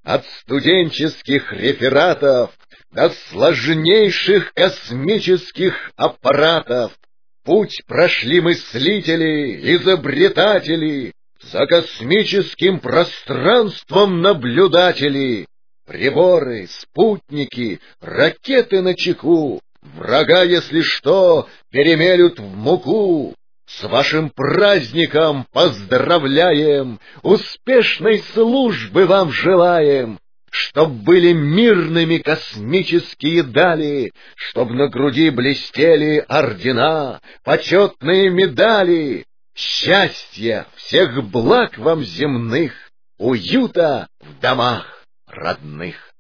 От студенческих рефератов до сложнейших космических аппаратов путь прошли мыслители, изобретатели, за космическим пространством наблюдатели. Приборы, спутники, ракеты начеку, врага, если что, перемелют в муку. С вашим праздником поздравляем, успешной службы вам желаем, чтоб были мирными космические дали, чтоб на груди блестели ордена, почетные медали, счастья, всех благ вам земных, уюта в домах родных.